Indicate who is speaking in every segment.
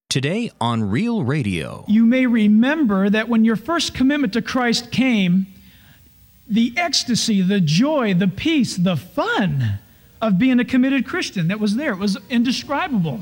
Speaker 1: Today on Real Radio.
Speaker 2: You may remember that when your first commitment to Christ came, the ecstasy, the joy, the peace, the fun of being a committed Christian that was there. It was indescribable.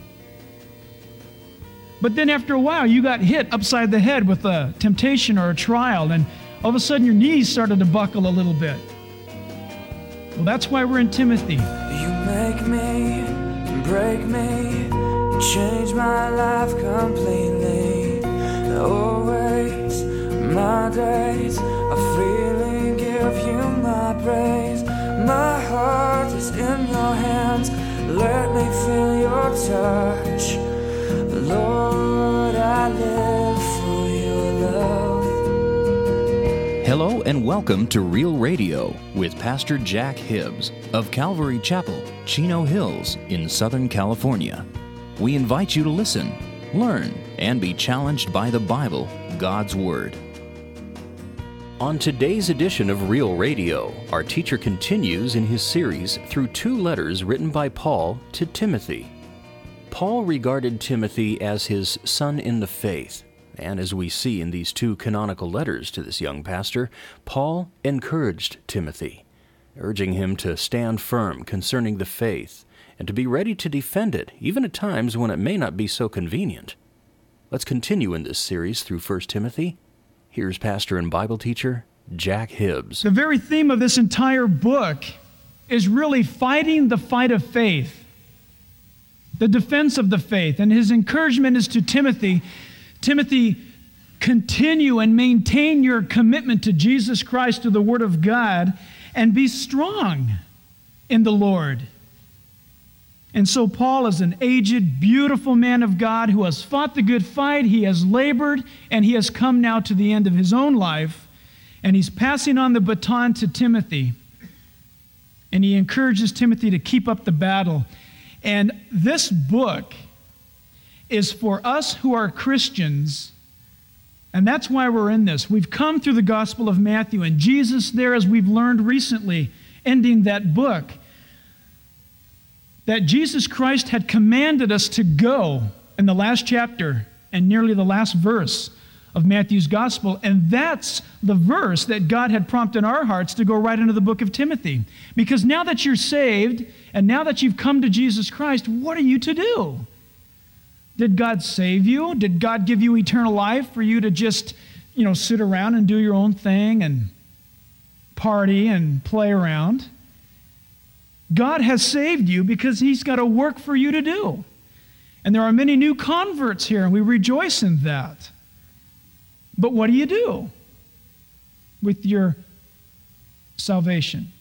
Speaker 2: But then after a while, you got hit upside the head with a temptation or a trial, and all of a sudden your knees started to buckle a little bit. Well, that's why we're in Timothy.
Speaker 3: You make me, break me, change my life completely. Always, my days, I freely give you my praise. My heart is in your hands, let me feel your touch. Lord, I live for your love.
Speaker 1: Hello and welcome to Real Radio with Pastor Jack Hibbs of Calvary Chapel, Chino Hills in Southern California. We invite you to listen, learn, and be challenged by the Bible, God's Word. On today's edition of Real Radio, our teacher continues in his series through two letters written by Paul to Timothy. Paul regarded Timothy as his son in the faith, and as we see in these two canonical letters to this young pastor, Paul encouraged Timothy, urging him to stand firm concerning the faith and to be ready to defend it, even at times when it may not be so convenient. Let's continue in this series through 1 Timothy. Here's pastor and Bible teacher Jack Hibbs.
Speaker 2: The very theme of this entire book is really fighting the fight of faith, the defense of the faith. And his encouragement is to Timothy, Timothy, continue and maintain your commitment to Jesus Christ, to the Word of God, and be strong in the Lord. And so Paul is an aged, beautiful man of God who has fought the good fight, he has labored, and he has come now to the end of his own life, and he's passing on the baton to Timothy. And he encourages Timothy to keep up the battle. And this book is for us who are Christians, and that's why we're in this. We've come through the Gospel of Matthew, and Jesus there, as we've learned recently, ending that book, that Jesus Christ had commanded us to go in the last chapter and nearly the last verse of Matthew's Gospel. And that's the verse that God had prompted our hearts to go right into the book of Timothy. Because now that you're saved and now that you've come to Jesus Christ, what are you to do? Did God save you? Did God give you eternal life for you to just, sit around and do your own thing and party and play around? God has saved you because He's got a work for you to do. And there are many new converts here, and we rejoice in that. But what do you do with your salvation?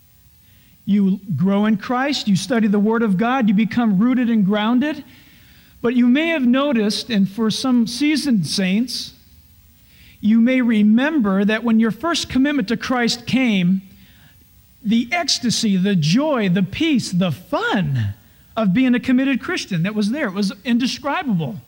Speaker 2: You grow in Christ, you study the Word of God, you become rooted and grounded. But you may have noticed, and for some seasoned saints, you may remember that when your first commitment to Christ came, the ecstasy, the joy, the peace, the fun of being a committed Christian that was there. It was indescribable.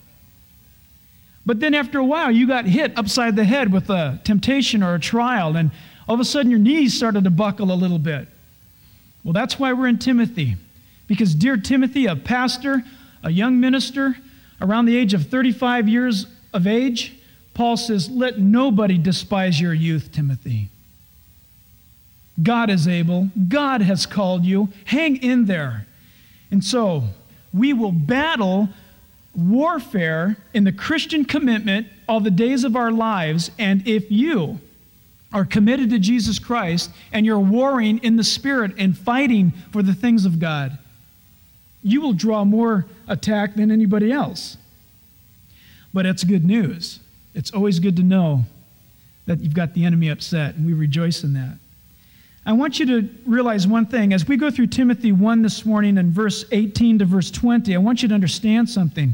Speaker 2: But then after a while, you got hit upside the head with a temptation or a trial, and all of a sudden your knees started to buckle a little bit. Well, that's why we're in Timothy. Because dear Timothy, a pastor, a young minister, around the age of 35 years of age, Paul says, let nobody despise your youth, Timothy. God is able. God has called you. Hang in there. And so we will battle warfare in the Christian commitment all the days of our lives. And if you are committed to Jesus Christ and you're warring in the Spirit and fighting for the things of God, you will draw more attack than anybody else. But it's good news. It's always good to know that you've got the enemy upset, and we rejoice in that. I want you to realize one thing. As we go through Timothy 1 this morning and verse 18 to verse 20, I want you to understand something.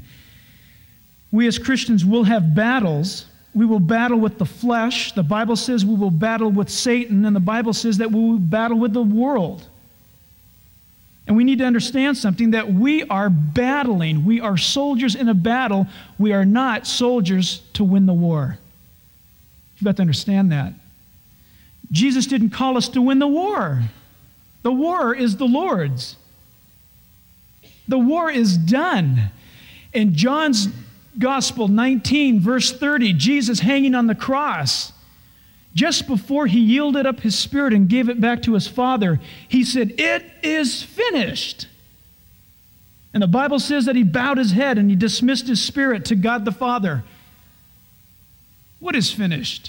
Speaker 2: We as Christians will have battles. We will battle with the flesh. The Bible says we will battle with Satan, and the Bible says that we will battle with the world. And we need to understand something, that we are battling. We are soldiers in a battle. We are not soldiers to win the war. You've got to understand that. Jesus didn't call us to win the war. The war is the Lord's. The war is done. In John's Gospel 19, verse 30, Jesus hanging on the cross, just before he yielded up his spirit and gave it back to his Father, he said, "It is finished." And the Bible says that he bowed his head and he dismissed his spirit to God the Father. What is finished?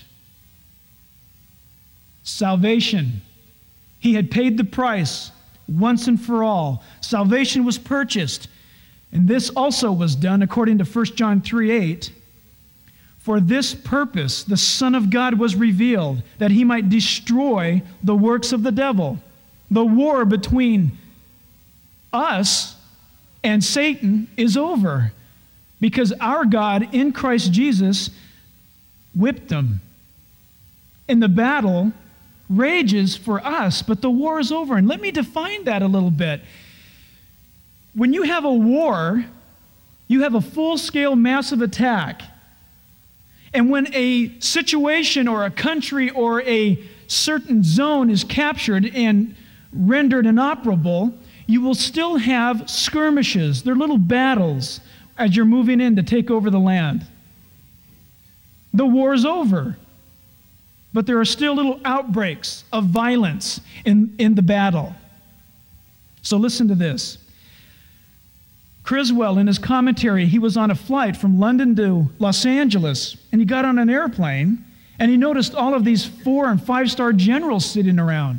Speaker 2: Salvation. He had paid the price once and for all. Salvation was purchased. And this also was done according to 1 John 3:8. For this purpose the Son of God was revealed, that he might destroy the works of the devil. The war between us and Satan is over, because our God in Christ Jesus whipped him. And the battle rages for us, but the war is over. And let me define that a little bit. When you have a war, you have a full-scale massive attack. And when a situation or a country or a certain zone is captured and rendered inoperable, you will still have skirmishes. They're little battles as you're moving in to take over the land. The war is over, but there are still little outbreaks of violence in the battle. So listen to this. Criswell, in his commentary, he was on a flight from London to Los Angeles, and he got on an airplane, and he noticed all of these 4- and 5-star generals sitting around.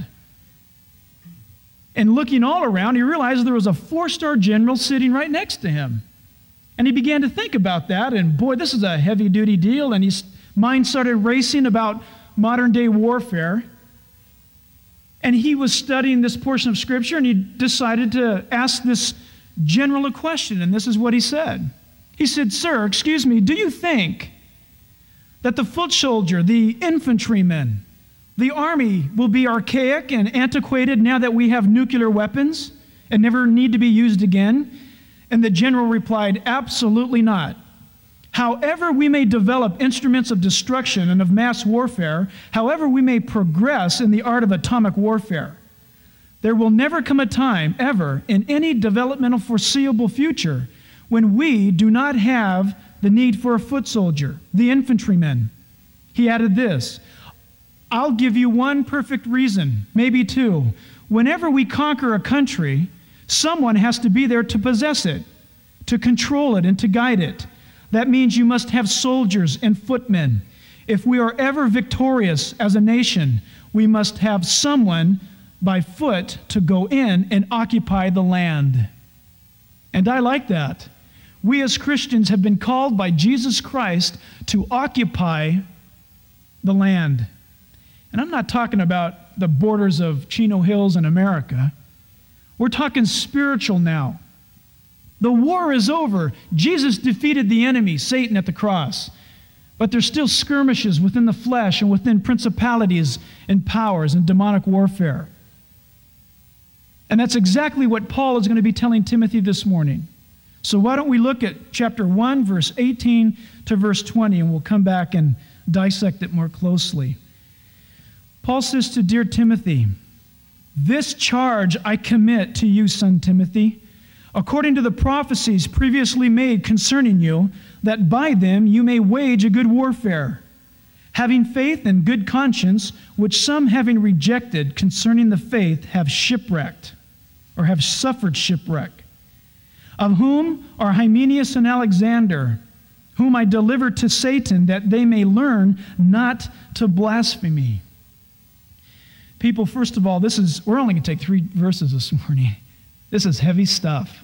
Speaker 2: And looking all around, he realized there was a 4-star general sitting right next to him. And he began to think about that, and boy, this is a heavy-duty deal, and his mind started racing about modern-day warfare. And he was studying this portion of Scripture, and he decided to ask this general a question, and this is what he said. He said, "Sir, excuse me, do you think that the foot soldier, the infantryman, the army will be archaic and antiquated now that we have nuclear weapons and never need to be used again?" And the general replied, "Absolutely not. However we may develop instruments of destruction and of mass warfare, however we may progress in the art of atomic warfare, there will never come a time, ever, in any developmental foreseeable future, when we do not have the need for a foot soldier, the infantryman." He added this, "I'll give you one perfect reason, maybe two. Whenever we conquer a country, someone has to be there to possess it, to control it, and to guide it. That means you must have soldiers and footmen. If we are ever victorious as a nation, we must have someone by foot to go in and occupy the land." And I like that. We as Christians have been called by Jesus Christ to occupy the land. And I'm not talking about the borders of Chino Hills in America. We're talking spiritual now. The war is over. Jesus defeated the enemy, Satan, at the cross. But there's still skirmishes within the flesh and within principalities and powers and demonic warfare. And that's exactly what Paul is going to be telling Timothy this morning. So why don't we look at chapter 1, verse 18 to verse 20, and we'll come back and dissect it more closely. Paul says to dear Timothy, "This charge I commit to you, son Timothy, according to the prophecies previously made concerning you, that by them you may wage a good warfare, having faith and good conscience, which some having rejected concerning the faith have shipwrecked, or have suffered shipwreck, of whom are Hymenaeus and Alexander, whom I delivered to Satan, that they may learn not to blaspheme." People, first of all, we're only going to take 3 verses this morning. This is heavy stuff.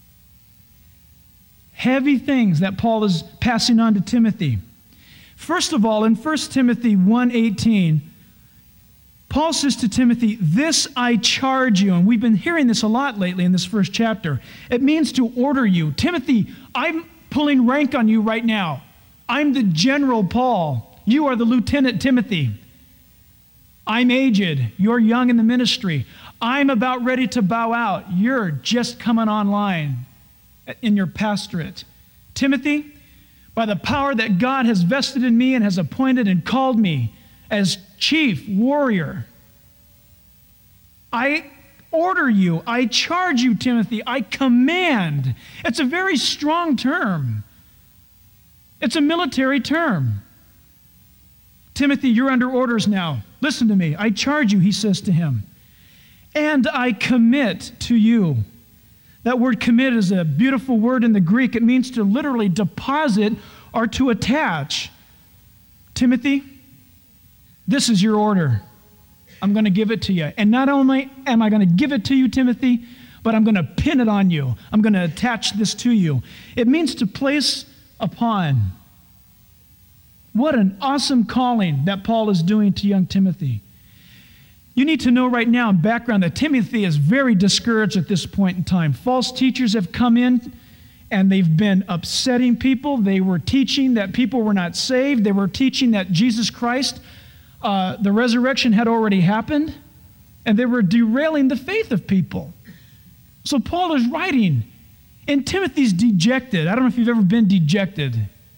Speaker 2: Heavy things that Paul is passing on to Timothy. First of all, in 1 Timothy 1:18, Paul says to Timothy, "This I charge you," and we've been hearing this a lot lately in this first chapter. It means to order you. Timothy, I'm pulling rank on you right now. I'm the General Paul. You are the Lieutenant Timothy. I'm aged. You're young in the ministry. I'm about ready to bow out. You're just coming online in your pastorate. Timothy, by the power that God has vested in me and has appointed and called me as chief warrior, I order you, I charge you, Timothy, I command. It's a very strong term. It's a military term. Timothy, you're under orders now. Listen to me. I charge you, he says to him. And I commit to you. That word commit is a beautiful word in the Greek. It means to literally deposit or to attach. Timothy, this is your order. I'm going to give it to you. And not only am I going to give it to you, Timothy, but I'm going to pin it on you. I'm going to attach this to you. It means to place upon. What an awesome calling that Paul is doing to young Timothy. You need to know right now in background that Timothy is very discouraged at this point in time. False teachers have come in and they've been upsetting people. They were teaching that people were not saved. They were teaching that Jesus Christ, the resurrection had already happened, and they were derailing the faith of people. So Paul is writing, and Timothy's dejected. I don't know if you've ever been dejected.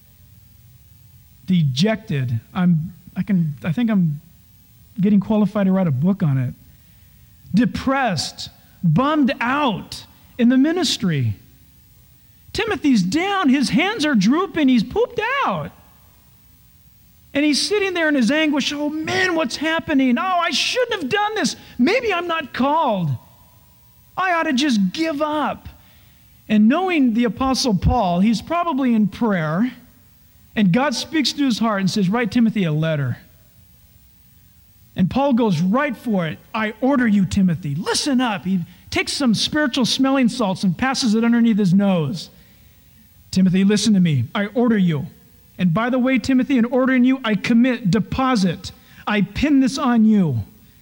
Speaker 2: Dejected. I think I'm getting qualified to write a book on it. Depressed, bummed out in the ministry. Timothy's down, his hands are drooping, he's pooped out. And he's sitting there in his anguish, oh man, what's happening? Oh, I shouldn't have done this. Maybe I'm not called. I ought to just give up. And knowing the Apostle Paul, he's probably in prayer, and God speaks to his heart and says, write Timothy a letter. And Paul goes right for it. I order you, Timothy. Listen up. He takes some spiritual smelling salts and passes it underneath his nose. Timothy, listen to me. I order you. And by the way, Timothy, in ordering you, I commit, deposit. I pin this on you.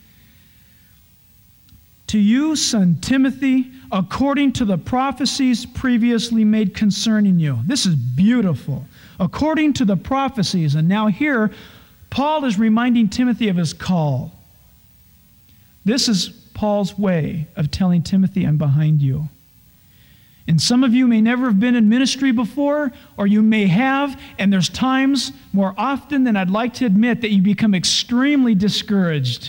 Speaker 2: To you, son Timothy, according to the prophecies previously made concerning you. This is beautiful. According to the prophecies. And now here, Paul is reminding Timothy of his call. This is Paul's way of telling Timothy, I'm behind you. And some of you may never have been in ministry before, or you may have, and there's times, more often than I'd like to admit, that you become extremely discouraged.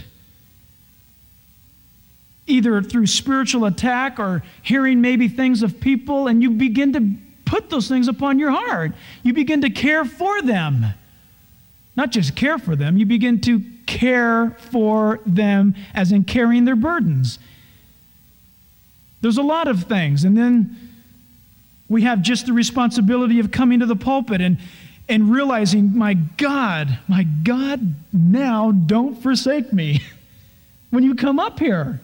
Speaker 2: Either through spiritual attack or hearing maybe things of people, and you begin to put those things upon your heart. You begin to care for them. Not just care for them, you begin to care for them as in carrying their burdens. There's a lot of things. And then we have just the responsibility of coming to the pulpit and realizing, my God, now don't forsake me when you come up here.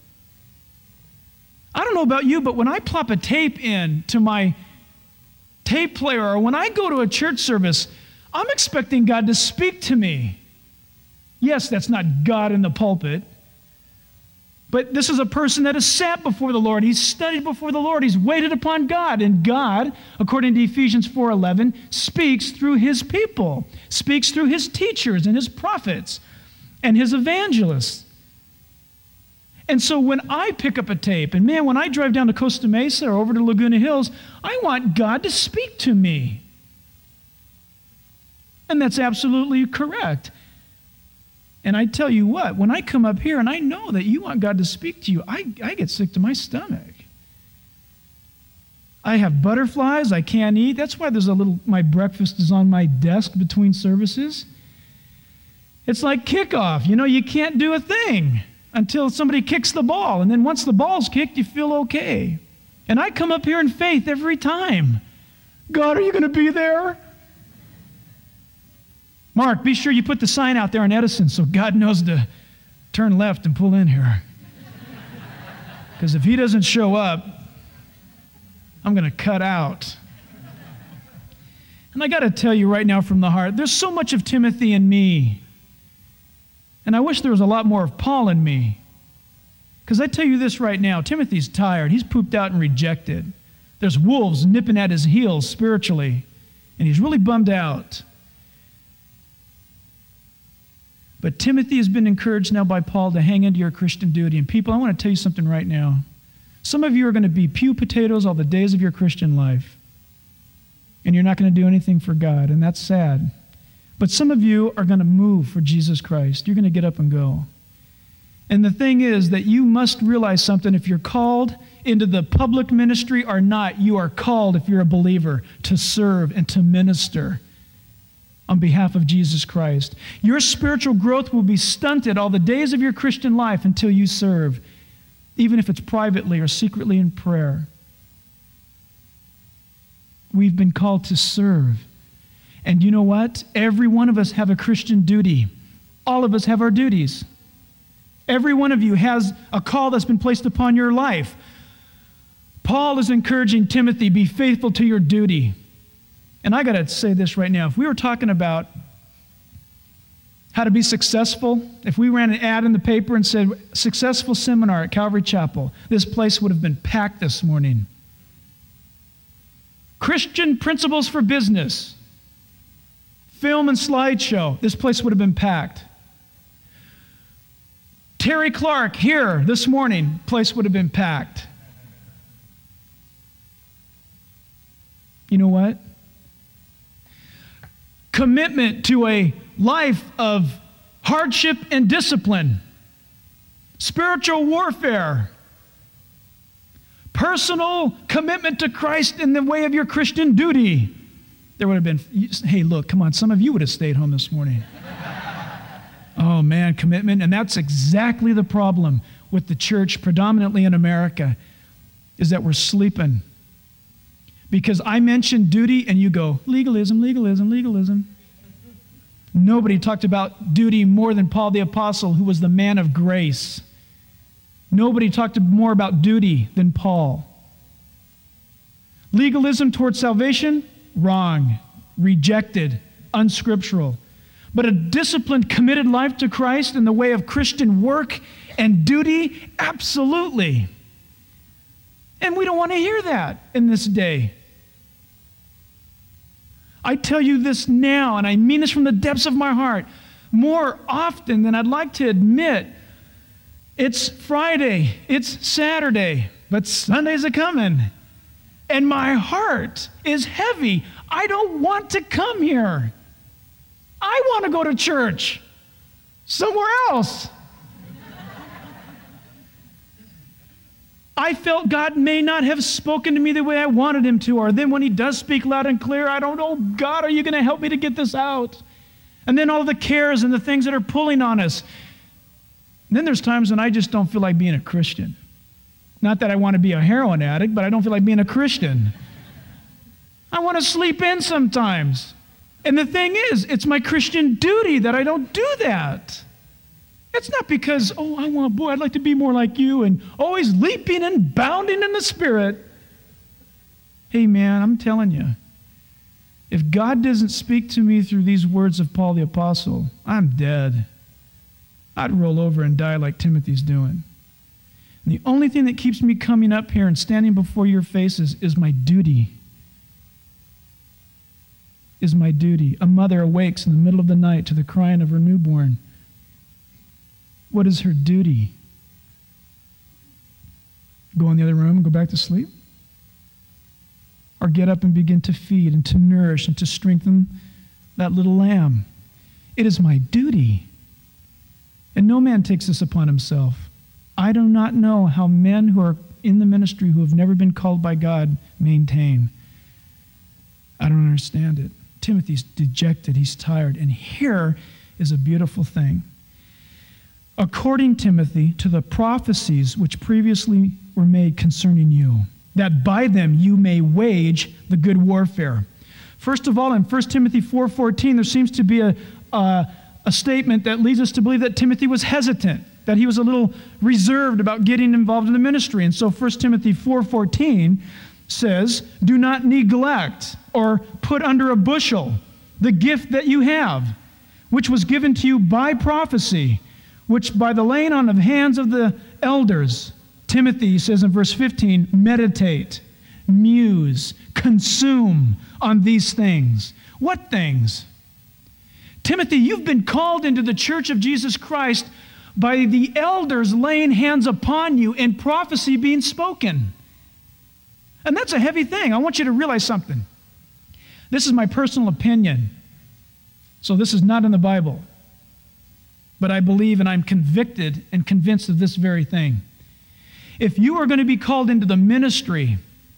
Speaker 2: I don't know about you, but when I plop a tape in to my tape player, or when I go to a church service, I'm expecting God to speak to me. Yes, that's not God in the pulpit, but this is a person that has sat before the Lord. He's studied before the Lord. He's waited upon God. And God, according to Ephesians 4:11, speaks through his people, speaks through his teachers and his prophets and his evangelists. And so when I pick up a tape, and man, when I drive down to Costa Mesa or over to Laguna Hills, I want God to speak to me. And that's absolutely correct. And I tell you what, when I come up here and I know that you want God to speak to you, I get sick to my stomach. I have butterflies, I can't eat. That's why my breakfast is on my desk between services. It's like kickoff. You can't do a thing until somebody kicks the ball. And then once the ball's kicked, you feel okay. And I come up here in faith every time. God, are you going to be there? Mark, be sure you put the sign out there on Edison so God knows to turn left and pull in here. Because if he doesn't show up, I'm going to cut out. And I got to tell you right now from the heart, there's so much of Timothy in me. And I wish there was a lot more of Paul in me. Because I tell you this right now, Timothy's tired. He's pooped out and rejected. There's wolves nipping at his heels spiritually. And he's really bummed out. But Timothy has been encouraged now by Paul to hang into your Christian duty. And people, I want to tell you something right now. Some of you are going to be pew potatoes all the days of your Christian life. And you're not going to do anything for God, and that's sad. But some of you are going to move for Jesus Christ. You're going to get up and go. And the thing is that you must realize something. If you're called into the public ministry or not, you are called, if you're a believer, to serve and to minister on behalf of Jesus Christ. Your spiritual growth will be stunted all the days of your Christian life until you serve, even if it's privately or secretly in prayer. We've been called to serve. And you know what? Every one of us have a Christian duty. All of us have our duties. Every one of you has a call that's been placed upon your life. Paul is encouraging Timothy, be faithful to your duty. And I got to say this right now. If we were talking about how to be successful, if we ran an ad in the paper and said, successful seminar at Calvary Chapel, this place would have been packed this morning. Christian principles for business, film and slideshow, this place would have been packed. Terry Clark here this morning, place would have been packed. You know what? Commitment to a life of hardship and discipline, spiritual warfare, personal commitment to Christ in the way of your Christian duty. There would have been, hey, look, come on, some of you would have stayed home this morning. Oh man, commitment. And that's exactly the problem with the church, predominantly in America, is that we're sleeping. Because I mentioned duty and you go, legalism, legalism, legalism. Nobody talked about duty more than Paul the Apostle, who was the man of grace. Nobody talked more about duty than Paul. Legalism towards salvation, wrong, rejected, unscriptural. But a disciplined, committed life to Christ in the way of Christian work and duty, absolutely. And we don't want to hear that in this day. I tell you this now, and I mean this from the depths of my heart, more often than I'd like to admit. It's Friday, it's Saturday, but Sunday's a-coming. And my heart is heavy. I don't want to come here. I want to go to church somewhere else. I felt God may not have spoken to me the way I wanted him to, or then when he does speak loud and clear, I don't know, God, are you going to help me to get this out? And then all the cares and the things that are pulling on us. And then there's times when I just don't feel like being a Christian. Not that I want to be a heroin addict, but I don't feel like being a Christian. I want to sleep in sometimes. And the thing is, it's my Christian duty that I don't do that. It's not because, I'd like to be more like you and always leaping and bounding in the Spirit. Hey man, I'm telling you, if God doesn't speak to me through these words of Paul the Apostle, I'm dead. I'd roll over and die like Timothy's doing. And the only thing that keeps me coming up here and standing before your faces is my duty. Is my duty. A mother awakes in the middle of the night to the crying of her newborn. What is her duty? Go in the other room and go back to sleep? Or get up and begin to feed and to nourish and to strengthen that little lamb? It is my duty. And no man takes this upon himself. I do not know how men who are in the ministry who have never been called by God maintain. I don't understand it. Timothy's dejected, he's tired, and here is a beautiful thing. According, Timothy, to the prophecies which previously were made concerning you, that by them you may wage the good warfare. First of all, in 1 Timothy 4:14, there seems to be a statement that leads us to believe that Timothy was hesitant, that he was a little reserved about getting involved in the ministry. And so 1 Timothy 4:14 says, do not neglect or put under a bushel the gift that you have, which was given to you by prophecy, which by the laying on of hands of the elders, Timothy says in verse 15, meditate, muse, consume on these things. What things? Timothy, you've been called into the church of Jesus Christ by the elders laying hands upon you and prophecy being spoken. And that's a heavy thing. I want you to realize something. This is my personal opinion. So this is not in the Bible. but I believe and I'm convicted and convinced of this very thing. If you are going to be called into the ministry,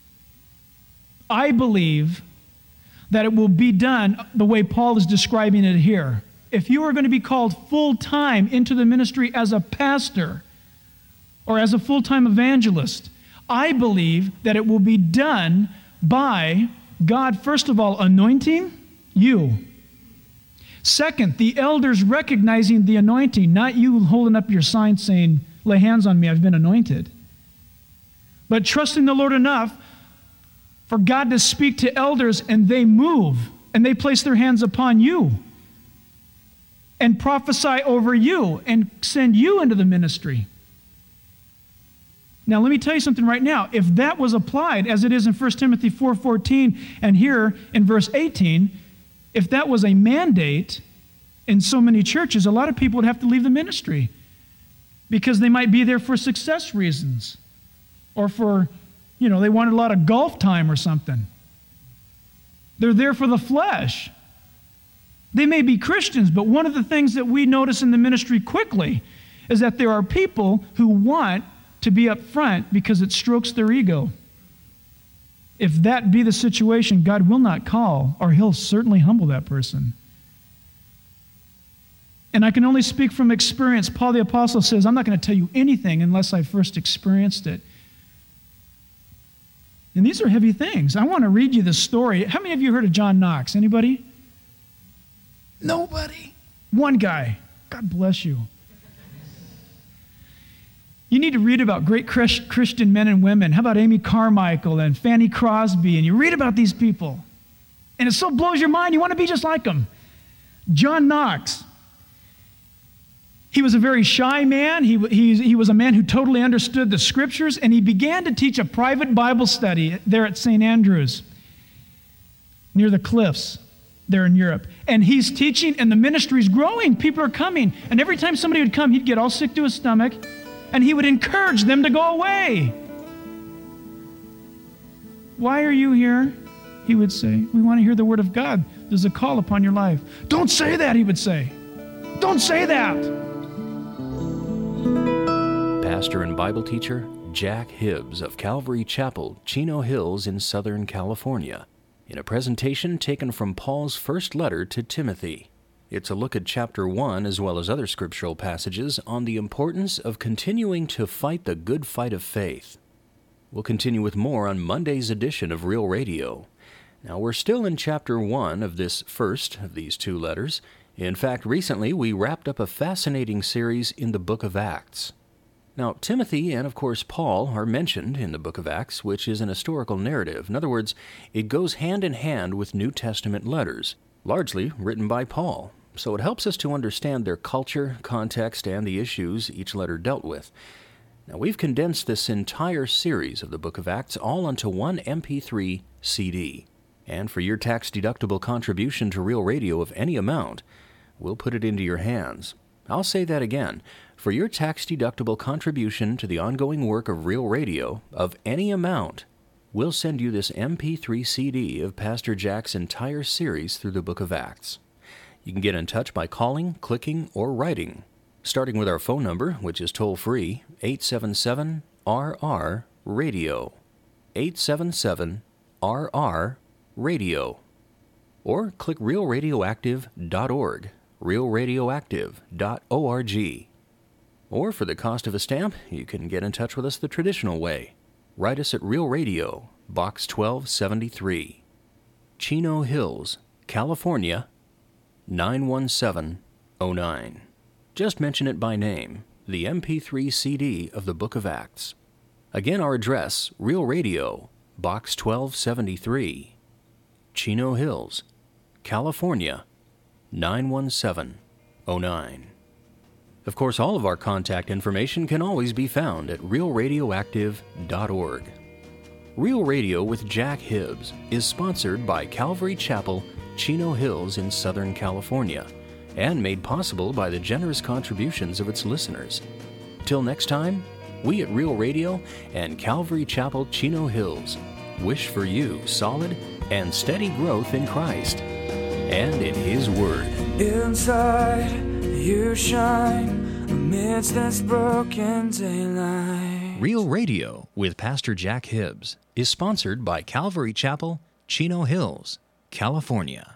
Speaker 2: I believe that it will be done the way Paul is describing it here. If you are going to be called full-time into the ministry as a pastor or as a full-time evangelist, I believe that it will be done by God, first of all, anointing you. Second, the elders recognizing the anointing, not you holding up your sign saying, lay hands on me, I've been anointed. But trusting the Lord enough for God to speak to elders and they move and they place their hands upon you and prophesy over you and send you into the ministry. Now, let me tell you something right now. If that was applied, as it is in 1 Timothy 4:14 and here in verse 18, if that was a mandate in so many churches, a lot of people would have to leave the ministry because they might be there for success reasons or for, they wanted a lot of golf time or something. They're there for the flesh. They may be Christians, but one of the things that we notice in the ministry quickly is that there are people who want to be up front because it strokes their ego. If that be the situation, God will not call, or he'll certainly humble that person. And I can only speak from experience. Paul the Apostle says, I'm not going to tell you anything unless I first experienced it. And these are heavy things. I want to read you this story. How many of you heard of John Knox? Anybody? Nobody. One guy. God bless you. You need to read about great Christian men and women. How about Amy Carmichael and Fanny Crosby? And you read about these people. And it so blows your mind, you want to be just like them. John Knox. He was a very shy man. He was a man who totally understood the scriptures, and he began to teach a private Bible study there at St. Andrews, near the cliffs there in Europe. And he's teaching, and the ministry's growing. People are coming. And every time somebody would come, he'd get all sick to his stomach, and he would encourage them to go away. Why are you here? He would say, we want to hear the word of God. There's a call upon your life. Don't say that, he would say. Don't say that.
Speaker 1: Pastor and Bible teacher Jack Hibbs of Calvary Chapel, Chino Hills in Southern California, in a presentation taken from Paul's first letter to Timothy. It's a look at chapter 1 as well as other scriptural passages on the importance of continuing to fight the good fight of faith. We'll continue with more on Monday's edition of Real Radio. Now, we're still in chapter 1 of this first of these two letters. In fact, recently we wrapped up a fascinating series in the book of Acts. Now, Timothy and, of course, Paul are mentioned in the book of Acts, which is an historical narrative. In other words, it goes hand in hand with New Testament letters, largely written by Paul. So it helps us to understand their culture, context, and the issues each letter dealt with. Now, we've condensed this entire series of the book of Acts all onto one MP3 CD. And for your tax-deductible contribution to Real Radio of any amount, we'll put it into your hands. I'll say that again. For your tax-deductible contribution to the ongoing work of Real Radio of any amount, we'll send you this MP3 CD of Pastor Jack's entire series through the book of Acts. You can get in touch by calling, clicking, or writing, starting with our phone number, which is toll-free, 877-RR-RADIO, 877-RR-RADIO, or click realradioactive.org, realradioactive.org. Or for the cost of a stamp, you can get in touch with us the traditional way. Write us at Real Radio, Box 1273, Chino Hills, California, 91709. Just mention it by name, the MP3 CD of the Book of Acts. Again, our address, Real Radio, Box 1273, Chino Hills, California, 91709. Of course, all of our contact information can always be found at realradioactive.org. Real Radio with Jack Hibbs is sponsored by Calvary Chapel, Chino Hills in Southern California, and made possible by the generous contributions of its listeners. Till next time, we at Real Radio and Calvary Chapel, Chino Hills wish for you solid and steady growth in Christ. and in His Word.
Speaker 3: Inside you shine amidst this broken daylight.
Speaker 1: Real Radio with Pastor Jack Hibbs is sponsored by Calvary Chapel, Chino Hills, California.